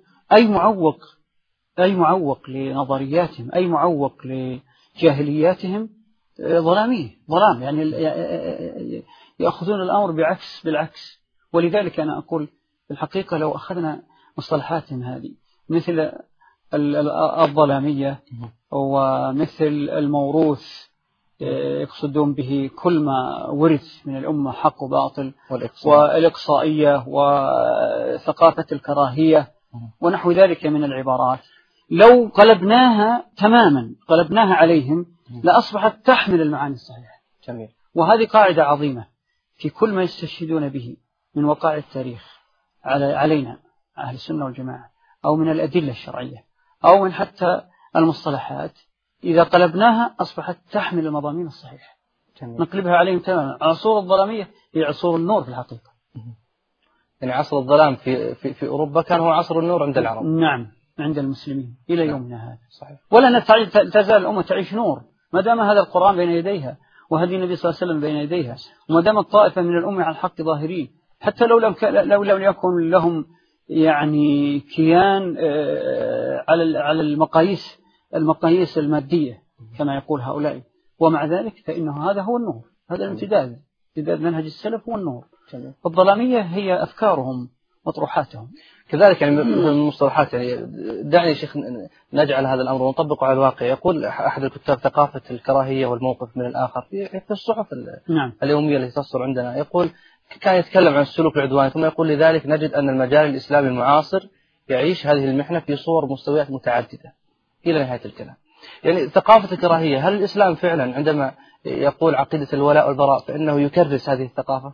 أي معوق لنظرياتهم، أي معوق لجاهلياتهم ظلامية، ظلام، يعني يأخذون الأمر بالعكس. ولذلك أنا أقول في الحقيقة لو أخذنا مصطلحاتهم هذه مثل الظلامية ومثل الموروث يقصدون به كل ما ورث من الأمة حق وباطل، والإقصائية وثقافة الكراهية ونحو ذلك من العبارات، لو قلبناها تماما عليهم لأصبحت تحمل المعاني الصحيحة. جميل. وهذه قاعدة عظيمة في كل ما يستشهدون به من وقائع التاريخ علينا أهل السنة والجماعة أو من الأدلة الشرعية أو من حتى المصطلحات، إذا قلبناها أصبحت تحمل المضامين الصحيحة. نقلبها عليهم تماما. عصور الظلامية هي عصور النور في الحقيقة. يعني عصر الظلام في أوروبا كان هو عصر النور عند العرب. نعم، عند المسلمين إلى يومنا هذا. صحيح. ولا تزال الأمة تعيش نور ما دام هذا القرآن بين يديها وهدي النبي صلى الله عليه وسلم بين يديها، وما دام الطائفة من الأمة على الحق ظاهرين، حتى لو لم يكن لهم يعني كيان على المقاييس المادية كما يقول هؤلاء، ومع ذلك فإنه هذا هو النور، هذا الامتداد منهج السلف هو النور. الظلامية هي أفكارهم وطروحاتهم. كذلك يعني من المصطلحات، يعني دعني شيخ نجعل هذا الأمر ونطبقه على الواقع. يقول أحد الكتاب: ثقافة الكراهية والموقف من الآخر في الصحف اليومية التي تصدر عندنا. يقول كان يتكلم عن السلوك العدواني، ثم يقول: لذلك نجد أن المجال الإسلامي المعاصر يعيش هذه المحنة في صور مستويات متعددة إلى نهاية الكلام. يعني ثقافة الكراهية، هل الإسلام فعلا عندما يقول عقيدة الولاء والبراء فإنه يكرس هذه الثقافة؟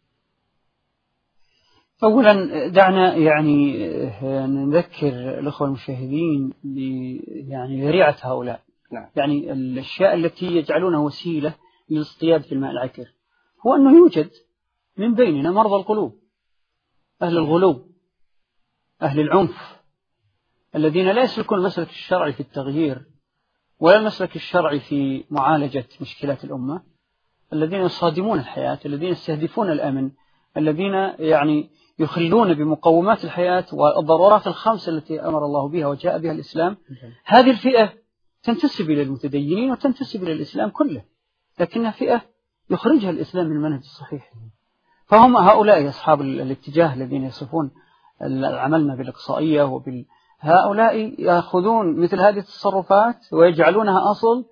أولا دعنا يعني نذكر الأخوة المشاهدين يعني ذريعة هؤلاء. نعم. يعني الأشياء التي يجعلونها وسيلة للاصطياد في الماء العكر هو أنه يوجد من بيننا مرضى القلوب، أهل الغلو، أهل العنف، الذين لا يسلكون المسلك الشرعي في التغيير ولا المسلك الشرعي في معالجة مشكلات الأمة، الذين يصادمون الحياة، الذين يستهدفون الأمن، الذين يعني يخلون بمقومات الحياة والضرورات الخمسة التي أمر الله بها وجاء بها الإسلام. هذه الفئة تنتسب إلى المتدينين وتنتسب إلى الإسلام كله، لكنها فئة يخرجها الإسلام من المنهج الصحيح. فهم هؤلاء أصحاب الاتجاه الذين يصفون عملنا بالإقصائية هؤلاء يأخذون مثل هذه التصرفات ويجعلونها أصل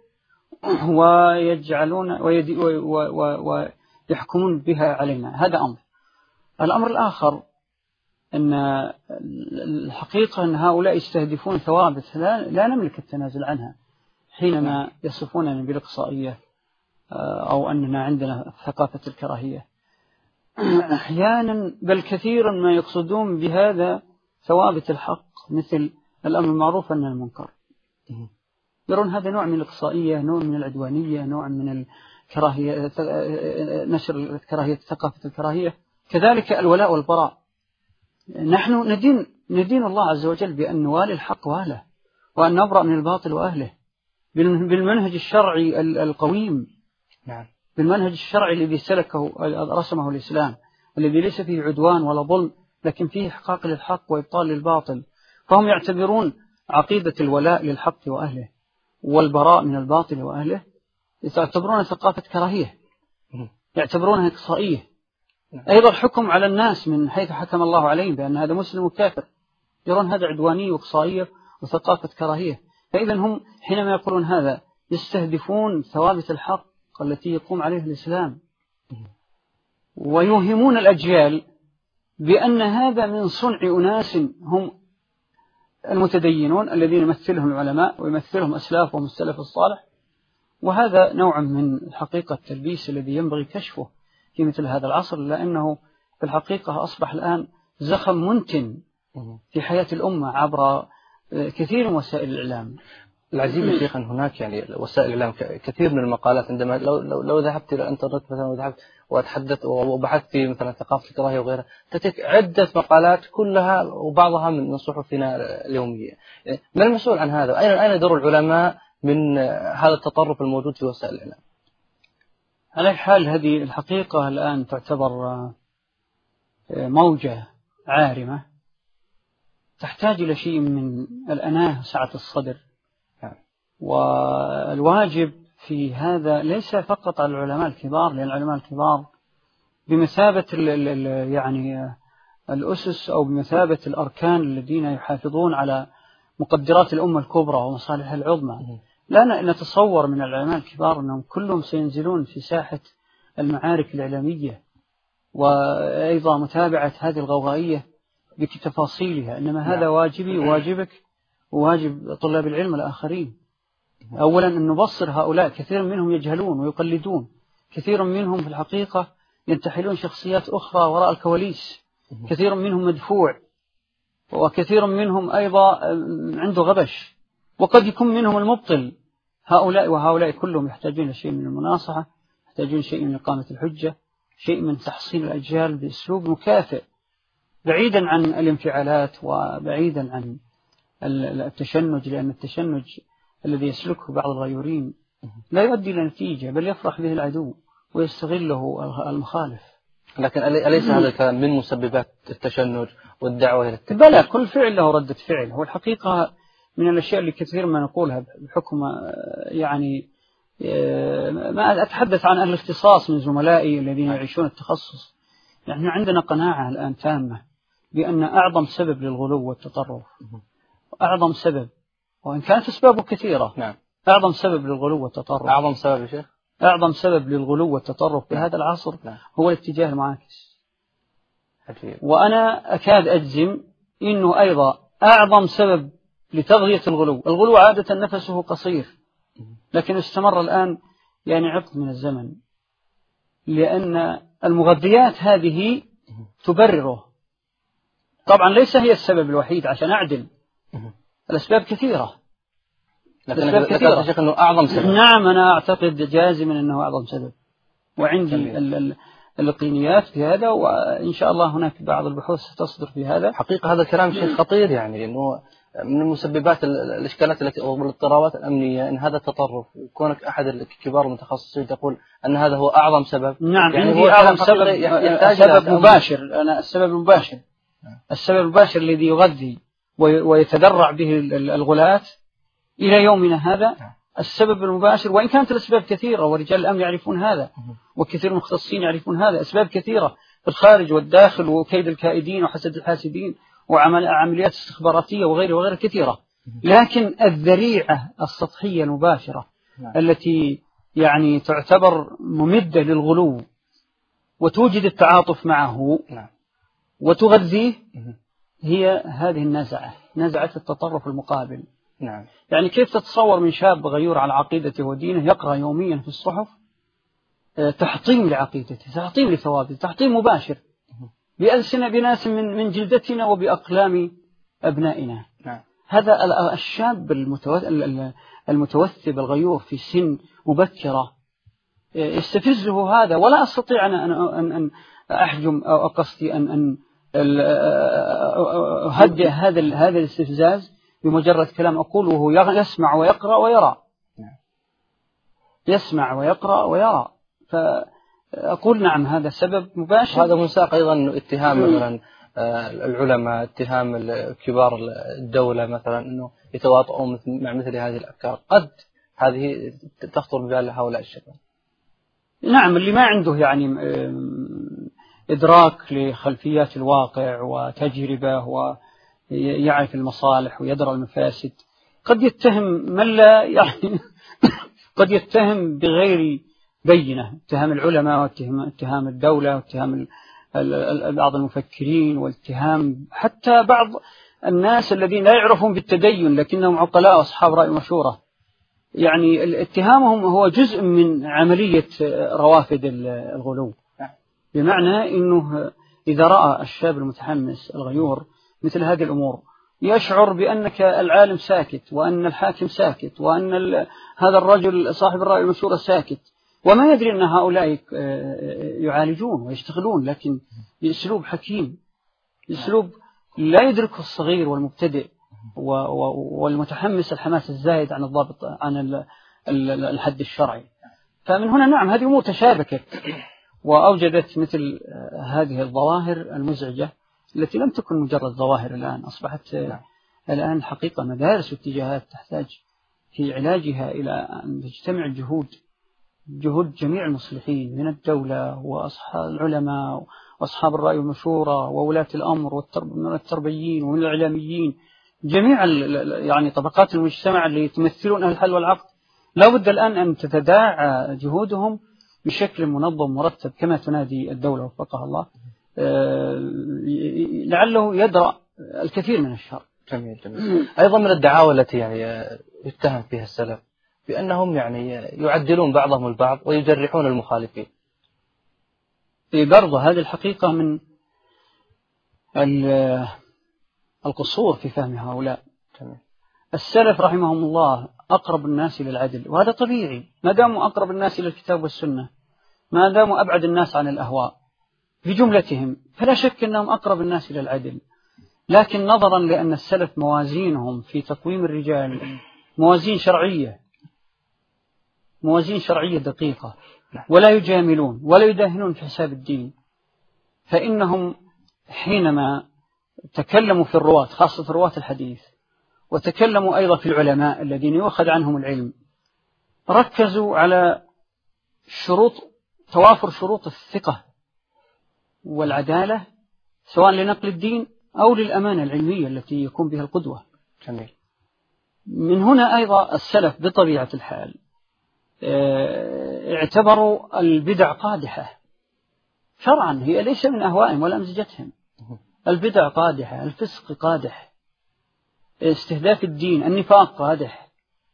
ويحكمون بها علينا. هذا أمر. الأمر الآخر أن الحقيقة أن هؤلاء يستهدفون ثوابت لا نملك التنازل عنها حينما يصفوننا بالإقصائية أو أننا عندنا ثقافة الكراهية. أحيانا بل كثيرا ما يقصدون بهذا ثوابت الحق مثل الأمر المعروف والنهي عن المنكر. يرون هذا نوع من الإقصائية، نوع من العدوانية، نوع من الكراهية، نشر كراهية ثقافة الكراهية. كذلك الولاء والبراء. نحن ندين الله عز وجل بأن نوالي الحق وأهله وأن نبرأ من الباطل وأهله بالمنهج الشرعي القويم. نعم. بالمنهج الشرعي الذي سلكه رسمه الإسلام، الذي ليس فيه عدوان ولا ظلم لكن فيه إحقاق للحق وإبطال للباطل. فهم يعتبرون عقيدة الولاء للحق وأهله والبراء من الباطل وأهله يعتبرونها ثقافة كراهية، يعتبرونها إقصائية. أيضا الحكم على الناس من حيث حكم الله عليهم بأن هذا مسلم وكافر، يرون هذا عدوانية وإقصائية وثقافة كراهية. فإذا هم حينما يقولون هذا يستهدفون ثوابت الحق التي يقوم عليها الإسلام، ويوهمون الأجيال بأن هذا من صنع أناس هم المتدينون الذين يمثلهم العلماء ويمثلهم أسلافهم السلف الصالح. وهذا نوع من حقيقة التلبيس الذي ينبغي كشفه في مثل هذا العصر، لأنه في الحقيقة أصبح الآن زخم منتن في حياة الأمة عبر كثير من وسائل الإعلام. العجيب يا شيخ أن هناك يعني وسائل الإعلام كثير من المقالات عندما لو ذهبت إلى الإنترنت مثلا وذهبت وتحدث وبحثت في مثلا ثقافة الكراهية وغيرها تأتيك عدة مقالات كلها وبعضها من صحفنا اليومية. من المسؤول عن هذا؟ أين دور العلماء من هذا التطرف الموجود في وسائل الإعلام؟ على الحال هذه الحقيقة الآن تعتبر موجة عارمة تحتاج إلى شيء من الأناة وسعة الصدر. والواجب في هذا ليس فقط على العلماء الكبار، لأن العلماء الكبار بمثابة يعني الأسس أو بمثابة الأركان الذين يحافظون على مقدرات الأمة الكبرى ومصالحها العظمى. لا نتصور من العلماء الكبار أنهم كلهم سينزلون في ساحة المعارك الإعلامية وأيضا متابعة هذه الغوغائية بتفاصيلها، إنما هذا واجبي وواجبك وواجب طلاب العلم الآخرين. أولا أن نبصر هؤلاء، كثير منهم يجهلون ويقلدون، كثير منهم في الحقيقة ينتحلون شخصيات أخرى وراء الكواليس، كثير منهم مدفوع، وكثير منهم أيضا عنده غبش، وقد يكون منهم المبطل. هؤلاء وهؤلاء كلهم يحتاجون شيء من المناصحة، يحتاجون شيء من إقامة الحجة، شيء من تحصين الأجيال بأسلوب مكافئ بعيدا عن الانفعالات وبعيدا عن التشنج، لأن التشنج الذي يسلكه بعض الغيورين لا يؤدي إلى نتيجة بل يفرح به العدو ويستغله المخالف. لكن أليس هذا الكلام من مسببات التشنج والدعوة إلى التكفير؟ بلى، كل فعل له ردة فعل. هو الحقيقة من الأشياء اللي كثير ما نقولها بحكم يعني ما أتحدث عن الاختصاص من زملائي الذين يعيشون التخصص. نحن عندنا قناعة الآن تامة بأن أعظم سبب للغلو والتطرف، أعظم سبب، وإن كانت أسبابه كثيرة، نعم، أعظم سبب للغلو والتطرف، أعظم سبب يا شيخ، أعظم سبب للغلو والتطرف في هذا العصر هو الاتجاه المعاكس. وأنا أكاد أجزم إنه أيضا أعظم سبب لتغذية الغلو. الغلو عادة نفسه قصير، لكن استمر الآن يعني عقد من الزمن، لأن المغذيات هذه تبرره. طبعا ليس هي السبب الوحيد عشان أعدل، الأسباب كثيرة، الأسباب كثيرة يا شيخ أنه أعظم سبب. نعم، أنا أعتقد جازما أنه أعظم سبب، وعندي اليقينيات في هذا، وإن شاء الله هناك بعض البحوث ستصدر في هذا. حقيقة هذا الكلام شيء خطير، يعني أنه من مسببات الإشكالات التي أو الاضطرابات الأمنية إن هذا التطرف، وكونك أحد الكبار المتخصصين تقول أن هذا هو أعظم سبب. نعم، يعني عندي أعظم سبب، سبب مباشر. أنا السبب المباشر، السبب المباشر الذي يغذي ويتدرع به الغلاة إلى يومنا هذا، السبب المباشر، وإن كانت الأسباب كثيرة ورجال الأمن يعرفون هذا وكثير من المختصين يعرفون هذا، أسباب كثيرة، الخارج والداخل وكيد الكائدين وحسد الحاسدين وعمليات استخباراتية وغيرها كثيرة. لكن الذريعة السطحية المباشرة التي يعني تعتبر ممدة للغلو وتوجد التعاطف معه وتغذيه هي هذه النزعة، نزعة التطرف المقابل. يعني كيف تتصور من شاب غيور على عقيدته ودينه يقرأ يوميا في الصحف تحطيم لعقيدته، تحطيم لثوابته، تحطيم مباشر بألسنة بناس من جلدتنا وبأقلام أبنائنا. هذا الشاب المتوثب الغيور في سن مبكرة يستفزه هذا، ولا أستطيع أن أحجم أو قصدي أن أهدئ هذا الاستفزاز بمجرد كلام أقوله، وهو يسمع ويقرأ ويرى، يسمع ويقرأ ويرى. فأقول نعم هذا سبب مباشر. هذا منساق أيضا اتهام مثلا العلماء، اتهام كبار الدولة مثلا أنه يتواطؤون مع مثل هذه الأفكار، قد هذه تخطر ببال هؤلاء الشباب. نعم، اللي ما عنده يعني إدراك لخلفيات الواقع وتجربة ويعرف المصالح ويدرى المفاسد قد يتهم من لا يعني قد يتهم بغير بينة، اتهام العلماء واتهام الدولة واتهام بعض المفكرين واتهام حتى بعض الناس الذين لا يعرفون بالتدين لكنهم عقلاء وأصحاب رأي ومشورة. يعني اتهامهم هو جزء من عملية روافد الغلو، بمعنى أنه إذا رأى الشاب المتحمس الغيور مثل هذه الأمور يشعر بأنك العالم ساكت، وأن الحاكم ساكت، وأن هذا الرجل صاحب الرأي والمشورة ساكت، وما يدري أن هؤلاء يعالجون ويشتغلون لكن بأسلوب حكيم، بأسلوب لا يدركه الصغير والمبتدئ والمتحمس الحماس الزايد عن الضابط عن الحد الشرعي. فمن هنا نعم هذه أمور تشابكت وأوجدت مثل هذه الظواهر المزعجة التي لم تكن مجرد ظواهر، الآن أصبحت الآن حقيقة مدارس واتجاهات تحتاج في علاجها إلى أن تجتمع جهود جميع المصلحين من الدولة وأصحاب العلماء وأصحاب الرأي والمشورة وولاة الأمر من التربيين ومن الإعلاميين، جميع يعني طبقات المجتمع اللي يتمثلون أهل الحل والعقد. لا بد الآن أن تتداعى جهودهم بشكل منظم مرتب كما تنادي الدولة وفقها الله، لعله يدرأ الكثير من الشر. جميل. أيضا من الدعاوى التي يعني يتهم فيها السلف بأنهم يعني يعدلون بعضهم البعض ويجرحون المخالفين. برضه هذه الحقيقة من القصور في فهم هؤلاء. السلف رحمهم الله أقرب الناس إلى العدل، وهذا طبيعي ما داموا أقرب الناس إلى الكتاب والسنة، ما داموا أبعد الناس عن الأهواء بجملتهم، فلا شك أنهم أقرب الناس إلى العدل. لكن نظرا لأن السلف موازينهم في تقويم الرجال موازين شرعية دقيقة، ولا يجاملون ولا يداهنون في حساب الدين، فإنهم حينما تكلموا في الرواة خاصة رواة الحديث وتكلموا أيضا في العلماء الذين يؤخذ عنهم العلم، ركزوا على توافر شروط الثقة والعدالة سواء لنقل الدين أو للأمانة العلمية التي يكون بها القدوة. جميل. من هنا أيضا السلف بطبيعة الحال اعتبروا البدع قادحة شرعا، هي ليس من أهوائهم ولا أمزجتهم. البدع قادحة، الفسق قادح، استهداف الدين، النفاق قادح.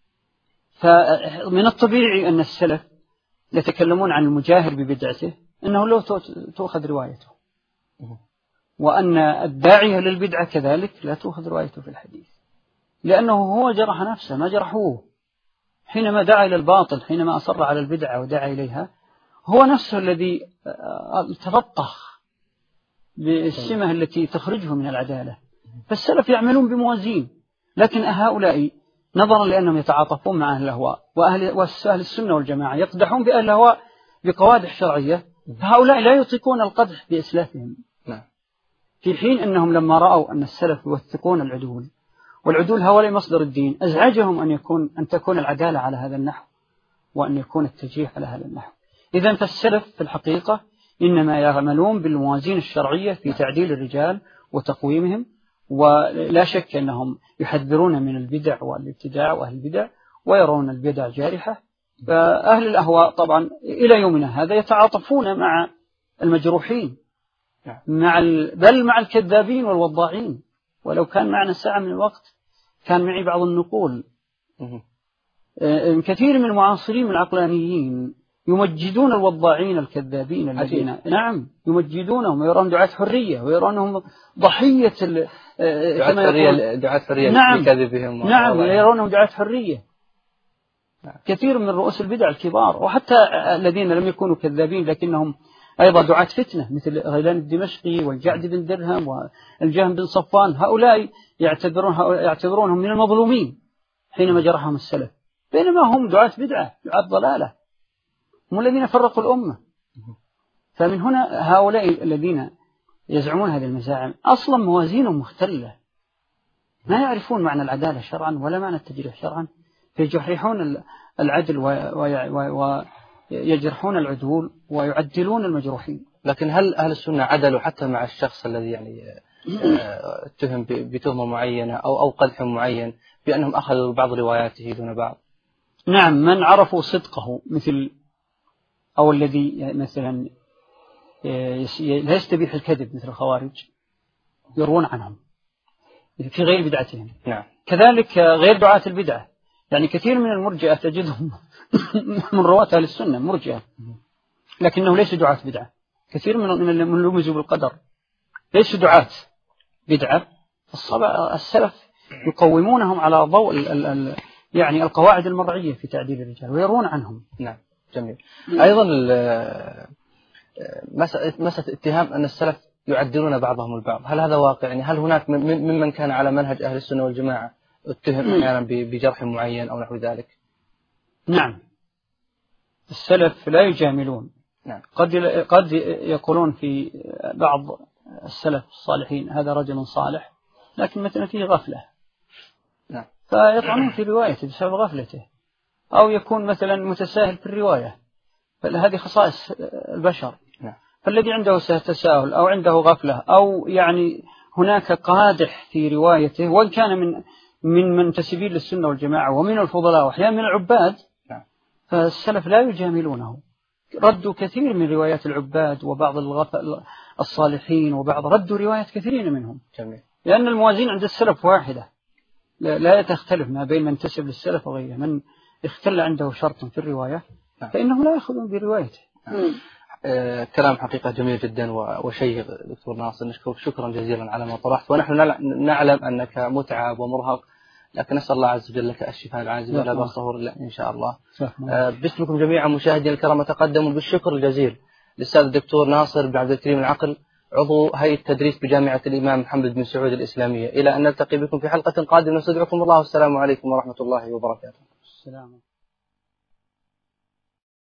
فمن الطبيعي أن السلف يتكلمون عن المجاهر ببدعته أنه لو تأخذ روايته، وأن الداعية للبدعة كذلك لا تأخذ روايته في الحديث، لأنه هو جرح نفسه ما جرحوه حينما دعا إلى الباطل، حينما أصر على البدعة ودعا إليها، هو نفسه الذي تلطخ بالسمة التي تخرجه من العدالة. فالسلف يعملون بموازين، لكن هؤلاء نظرا لأنهم يتعاطفون مع أهل الأهواء وأهل السنة والجماعة يقدحون بأهل الأهواء بقوادح شرعية، فهؤلاء لا يطيقون القدح بإسلافهم. في حين أنهم لما رأوا أن السلف يوثقون العدول، والعدول هؤلاء مصدر الدين، أزعجهم أن تكون العدالة على هذا النحو وأن يكون التجريح على هذا النحو. إذن فالسلف في الحقيقة إنما يعملون بالموازين الشرعية في تعديل الرجال وتقويمهم، ولا شك أنهم يحذرون من البدع والابتداع وأهل البدع، ويرون البدع جارحة. فأهل الأهواء طبعا إلى يومنا هذا يتعاطفون مع المجروحين، بل مع الكذابين والوضاعين. ولو كان معنا ساعة من الوقت كان معي بعض النقول. كثير من المعاصرين من العقلانيين يمجدون الوضاعين الكذابين الذين يمجدونهم ويرون دعاة حرية، ويرونهم ضحية دعاة حرية لكذبهم. يرونهم دعاة حرية. كثير من رؤوس البدع الكبار، وحتى الذين لم يكونوا كذابين لكنهم أيضا دعاة فتنة، مثل غيلان الدمشقي والجعد بن درهم والجهم بن صفان، هؤلاء يعتبرونهم من المظلومين حينما جرحهم السلف، بينما هم دعاة بدعة، دعاة ضلالة، هم الذين فرقوا الأمة. فمن هنا هؤلاء الذين يزعمون هذه المزاعم أصلا موازينهم مختلة، ما يعرفون معنى العدالة شرعا ولا معنى التجريح شرعا، فيجرحون العدل ويجرحون العدول ويعدلون المجروحين. لكن هل أهل السنة عدلوا حتى مع الشخص الذي اتهم بتهمة معينة أو قدح معين بأنهم أخذوا بعض رواياته دون بعض؟ نعم، من عرفوا صدقه أو الذي مثلا لا يستبيح الكذب مثل الخوارج يروون عنهم في غير بدعتهم. نعم. كذلك غير دعاة البدعة، يعني كثير من المرجئة تجدهم من رواة أهل السنة مرجئة لكنهم ليسوا دعاة بدعة. كثير من لمزوا بالقدر ليسوا دعاة بدعة. السلف يقومونهم على ضوء يعني القواعد المرعية في تعديل الرجال ويرون عنهم. نعم، جميل. أيضا مسألة اتهام أن السلف يعدلون بعضهم البعض، هل هذا واقع؟ يعني هل هناك ممن كان على منهج أهل السنة والجماعة اتهم أحيانا بجرح معين أو نحو ذلك؟ نعم، السلف لا يجاملون. نعم. قد يقولون في بعض السلف الصالحين هذا رجل صالح، لكن مثلا فيه غفلة. نعم. فيطعنون في روايته بسبب غفلته، أو يكون مثلا متساهل في الرواية، فهذه خصائص البشر. نعم. فالذي عنده تساهل أو عنده غفلة أو يعني هناك قادح في روايته، وإن كان من منتسبين للسنة والجماعة ومن الفضلاء وأحيانا من العباد، فالسلف لا يجاملونه. ردوا كثير من روايات العباد وبعض الصالحين ردوا روايات كثيرين منهم. جميل. لأن الموازين عند السلف واحدة، لا تختلف ما بين من انتسب للسلف وغيره. من اختل عنده شرط في الرواية فإنه لا يأخذون بروايته. كلام حقيقة جميل جدا وشيق دكتور ناصر، نشكرك شكرا جزيلا على ما طرحت، ونحن نعلم أنك متعب ومرهق، لكن نسأل الله عز وجل لك الشفاء العاجل ولا بصهور إلا إن شاء الله. باسمكم جميعا مشاهدينا الكرام أتقدم بالشكر الجزيل للأستاذ الدكتور ناصر بن عبد الكريم العقل، عضو هيئة التدريس بجامعة الإمام محمد بن سعود الإسلامية. إلى أن نلتقي بكم في حلقة قادمة، نستودعكم الله والسلام عليكم ورحمة الله وبركاته. السلام.